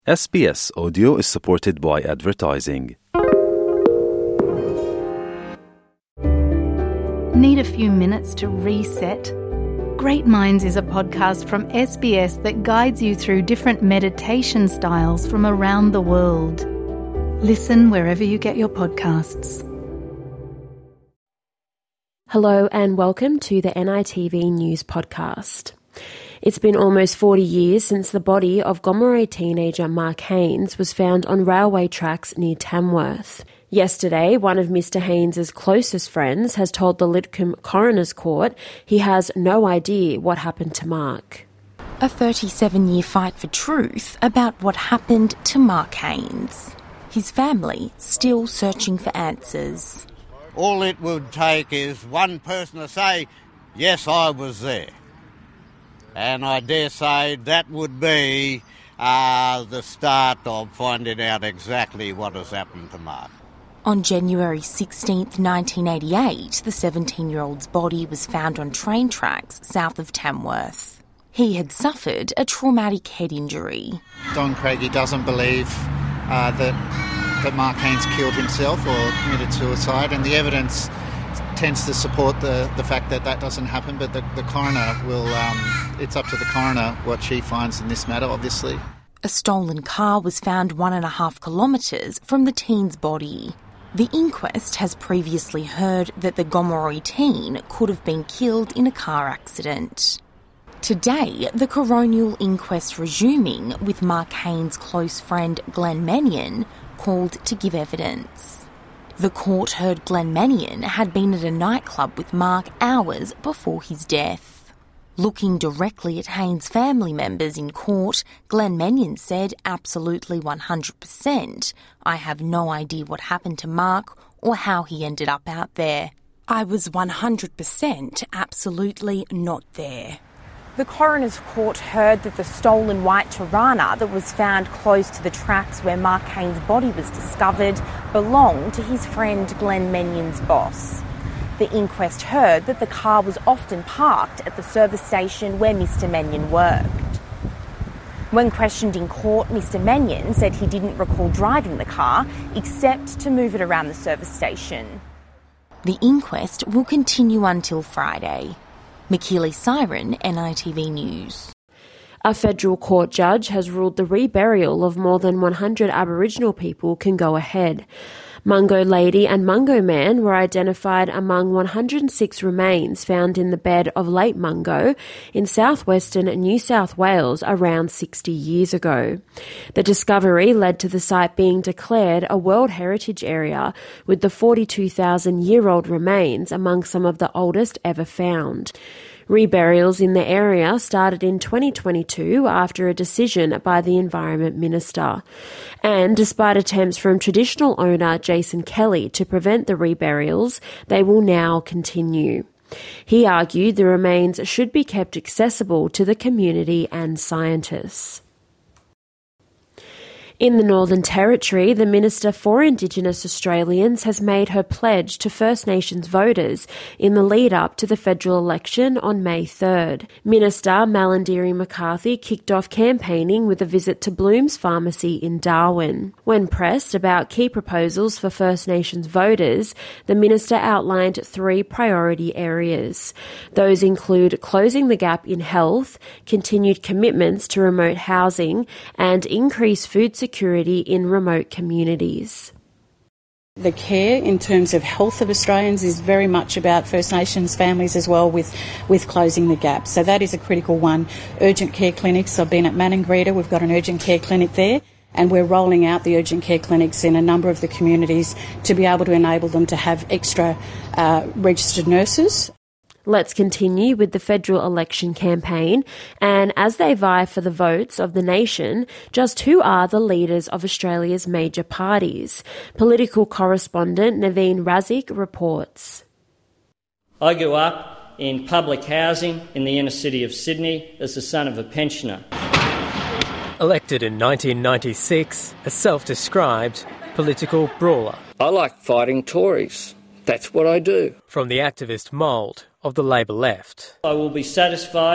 SBS Audio is supported by advertising. Need a few minutes to reset? Great Minds is a podcast from SBS that guides you through different meditation styles from around the world. Listen wherever you get your podcasts. Hello and welcome to the NITV News Podcast. It's been almost 40 years since the body of Gomeroi teenager Mark Haynes was found on railway tracks near Tamworth. Yesterday, one of Mr Haynes' closest friends has told the Lidcombe Coroner's Court he has no idea what happened to Mark. A 37-year fight for truth about what happened to Mark Haynes. His family still searching for answers. All it would take is one person to say, yes, I was there. And I dare say that would be the start of finding out exactly what has happened to Mark. On January 16th, 1988, the 17-year-old's body was found on train tracks south of Tamworth. He had suffered a traumatic head injury. Don Craigie doesn't believe that Mark Haynes killed himself or committed suicide, and the evidence tends to support the fact that doesn't happen, but the coroner will, it's up to the coroner what she finds in this matter, obviously. A stolen car was found 1.5 kilometres from the teen's body. The inquest has previously heard that the Gomeroi teen could have been killed in a car accident. Today, the coronial inquest resuming with Mark Haynes' close friend Glenn Mannion called to give evidence. The court heard Glenn Mannion had been at a nightclub with Mark hours before his death. Looking directly at Haynes' family members in court, Glenn Mannion said absolutely 100%, I have no idea what happened to Mark or how he ended up out there. I was 100% absolutely not there. The coroner's court heard that the stolen white Torana that was found close to the tracks where Mark Haynes' body was discovered belonged to his friend Glenn Mannion's boss. The inquest heard that the car was often parked at the service station where Mr Mannion worked. When questioned in court, Mr Mannion said he didn't recall driving the car except to move it around the service station. The inquest will continue until Friday. Mikili Siren, NITV News. A federal court judge has ruled the reburial of more than 100 Aboriginal people can go ahead. Mungo Lady and Mungo Man were identified among 106 remains found in the bed of Lake Mungo in southwestern New South Wales around 60 years ago. The discovery led to the site being declared a World Heritage Area, with the 42,000-year-old remains among some of the oldest ever found. Reburials in the area started in 2022 after a decision by the Environment Minister. And despite attempts from traditional owner Jason Kelly to prevent the reburials, they will now continue. He argued the remains should be kept accessible to the community and scientists. In the Northern Territory, the Minister for Indigenous Australians has made her pledge to First Nations voters in the lead-up to the federal election on May 3rd. Minister Malarndirri McCarthy kicked off campaigning with a visit to Bloom's Pharmacy in Darwin. When pressed about key proposals for First Nations voters, the Minister outlined 3 priority areas. Those include closing the gap in health, continued commitments to remote housing, and increased food security in remote communities. The care in terms of health of Australians is very much about First Nations families as well with closing the gap. So that is a critical one. Urgent care clinics. I've been at Maningrida. We've got an urgent care clinic there, and we're rolling out the urgent care clinics in a number of the communities to be able to enable them to have extra registered nurses. Let's continue with the federal election campaign, and as they vie for the votes of the nation, just who are the leaders of Australia's major parties? Political correspondent Naveen Razik reports. I grew up in public housing in the inner city of Sydney as the son of a pensioner. Elected in 1996, a self-described political brawler. I like fighting Tories. That's what I do. From the activist mould of the Labor left. I will be satisfied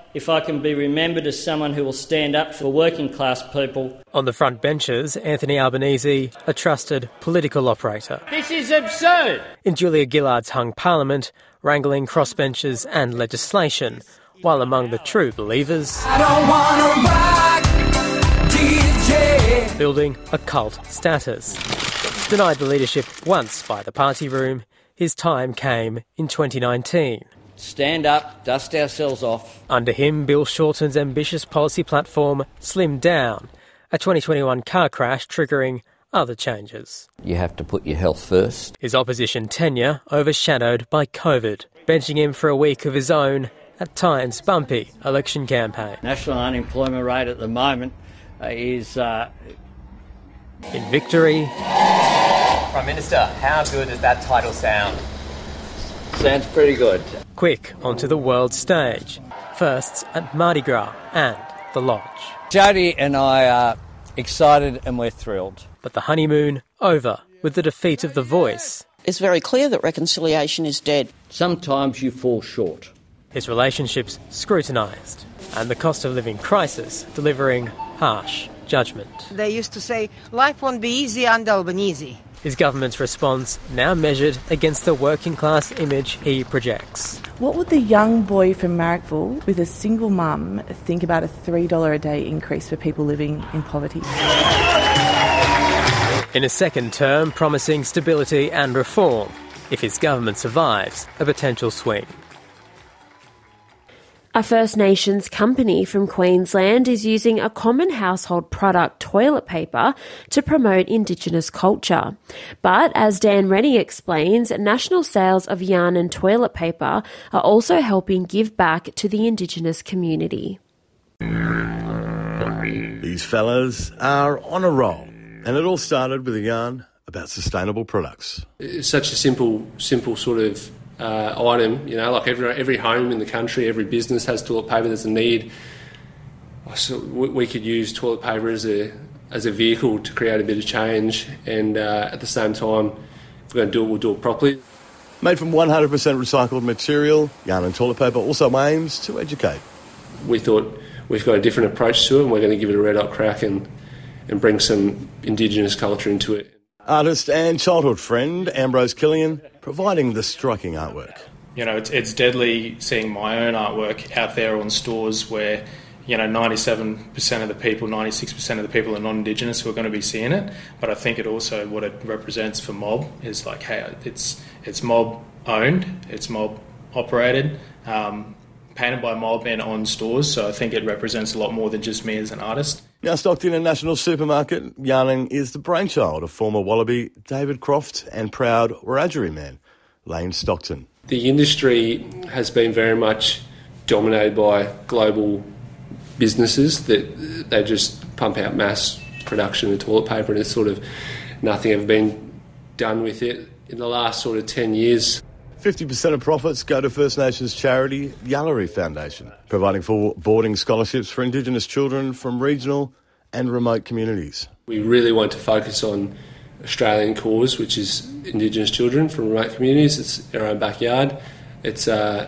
if I can be remembered as someone who will stand up for working class people. On the front benches, Anthony Albanese, a trusted political operator. This is absurd! In Julia Gillard's hung parliament, wrangling crossbenchers and legislation, while among the true believers, I don't wanna rock, DJ. Building a cult status. Denied the leadership once by the party room, his time came in 2019. Stand up, dust ourselves off. Under him, Bill Shorten's ambitious policy platform slimmed down, a 2021 car crash triggering other changes. You have to put your health first. His opposition tenure overshadowed by COVID, benching him for a week of his own, at times bumpy, election campaign. National unemployment rate at the moment is... In victory... Prime Minister, how good does that title sound? Sounds pretty good. Quick onto the world stage. Firsts at Mardi Gras and the Lodge. Jodie and I are excited and we're thrilled. But the honeymoon over with the defeat of The Voice. It's very clear that reconciliation is dead. Sometimes you fall short. His relationships scrutinised, and the cost of living crisis delivering harsh judgment. They used to say, life won't be easy under Albanese. His government's response now measured against the working class image he projects. What would the young boy from Marrickville with a single mum think about a $3 a day increase for people living in poverty? In a second term, promising stability and reform. If his government survives, a potential swing. A First Nations company from Queensland is using a common household product, toilet paper, to promote Indigenous culture. But as Dan Rennie explains, national sales of yarn and toilet paper are also helping give back to the Indigenous community. These fellas are on a roll, and it all started with a yarn about sustainable products. It's such a simple sort of item, you know, like every home in the country, every business has toilet paper. There's a need. So we could use toilet paper as a vehicle to create a bit of change, and at the same time, if we're going to do it, we'll do it properly. Made from 100% recycled material, yarn and toilet paper also aims to educate. We thought we've got a different approach to it, and we're going to give it a red-hot crack and bring some Indigenous culture into it. Artist and childhood friend Ambrose Killian providing the striking artwork. You know, it's deadly seeing my own artwork out there on stores where, you know, 97% of the people, 96% of the people are non-Indigenous who are going to be seeing it. But I think it also, what it represents for mob is like, hey, it's mob owned, it's mob operated, painted by mob and on stores. So I think it represents a lot more than just me as an artist. Now stocked in a national supermarket, yarning is the brainchild of former Wallaby David Croft and proud Wiradjuri man Lane Stockton. The industry has been very much dominated by global businesses that they just pump out mass production of toilet paper, and there's sort of nothing ever been done with it. In the last sort of 10 years, 50% of profits go to First Nations charity Yallery Foundation, providing full boarding scholarships for Indigenous children from regional and remote communities. We really want to focus on Australian cause, which is Indigenous children from remote communities. It's our own backyard. It's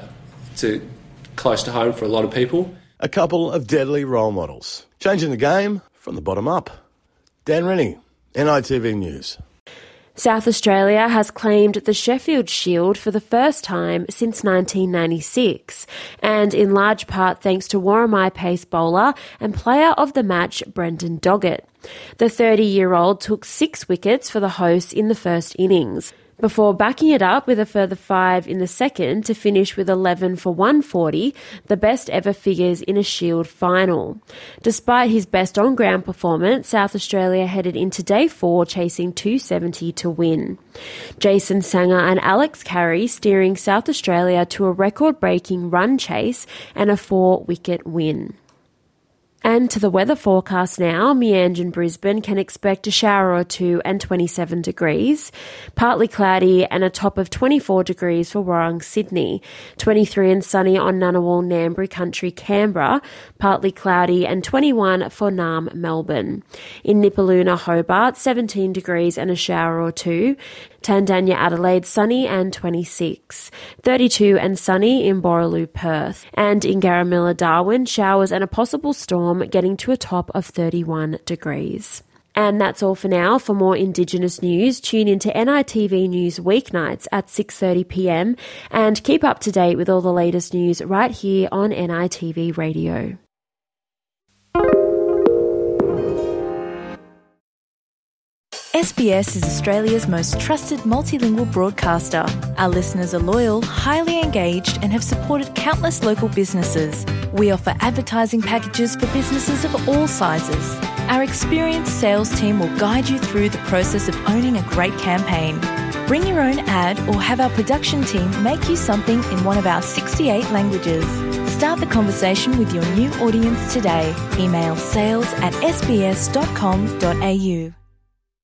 close to home for a lot of people. A couple of deadly role models, changing the game from the bottom up. Dan Rennie, NITV News. South Australia has claimed the Sheffield Shield for the first time since 1996, and in large part thanks to Warramai pace bowler and player of the match Brendan Doggett. The 30-year-old took 6 wickets for the hosts in the first innings, before backing it up with a further 5 in the second to finish with 11 for 140, the best ever figures in a Shield final. Despite his best on-ground performance, South Australia headed into day 4 chasing 270 to win. Jason Sanger and Alex Carey steering South Australia to a record-breaking run chase and a 4-wicket win. And to the weather forecast now, Meanjin, Brisbane can expect a shower or two and 27 degrees. Partly cloudy and a top of 24 degrees for Warrung, Sydney. 23 and sunny on Ngunnawal, Ngambri Country, Canberra. Partly cloudy and 21 for Naarm, Melbourne. In Nipaluna, Hobart, 17 degrees and a shower or two. Tandanya, Adelaide, sunny and 26. 32 and sunny in Borroloo, Perth. And in Garamilla, Darwin, showers and a possible storm getting to a top of 31 degrees. And that's all for now. For more Indigenous news, tune into NITV News weeknights at 6:30pm and keep up to date with all the latest news right here on NITV Radio. SBS is Australia's most trusted multilingual broadcaster. Our listeners are loyal, highly engaged, and have supported countless local businesses. We offer advertising packages for businesses of all sizes. Our experienced sales team will guide you through the process of owning a great campaign. Bring your own ad or have our production team make you something in one of our 68 languages. Start the conversation with your new audience today. Email sales@sbs.com.au.